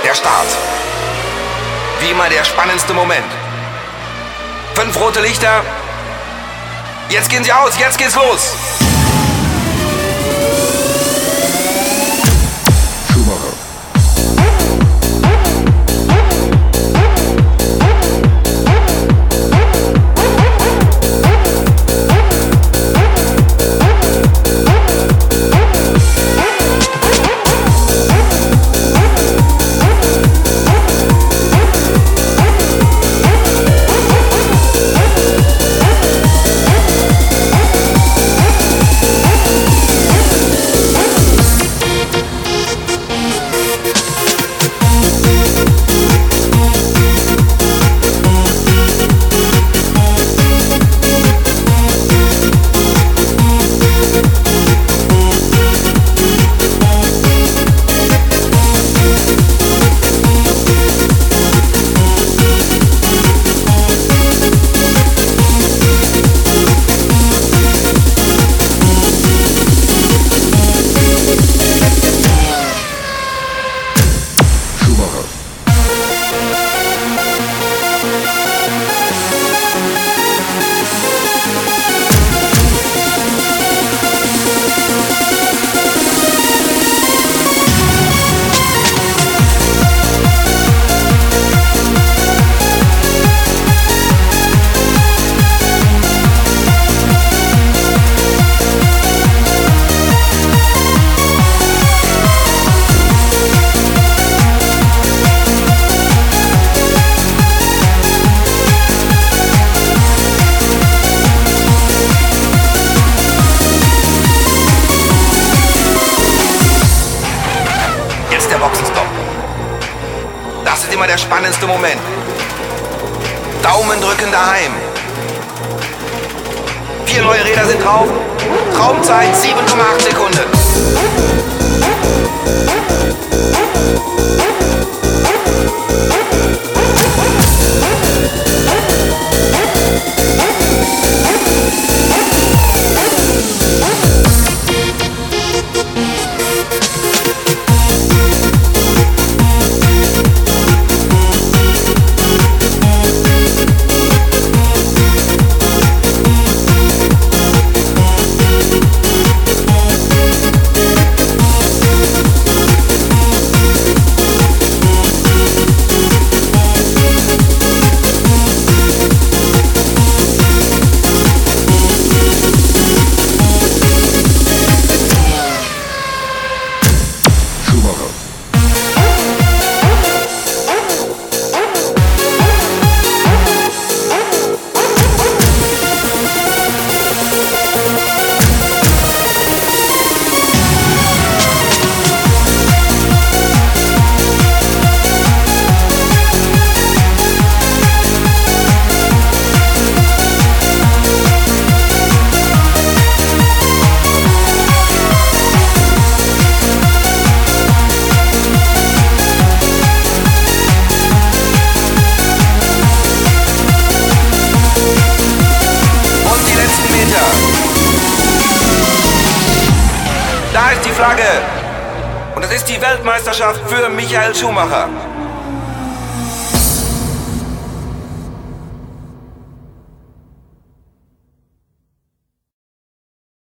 der Start. Wie immer der spannendste Moment. 5 rote Lichter. Jetzt gehen sie aus, jetzt geht's los. Das ist immer der spannendste Moment. Daumen drücken daheim. 4 neue Räder sind drauf. Traumzeit 7,8 Sekunden. Da ist die Flagge. Und es ist die Weltmeisterschaft für Michael Schumacher.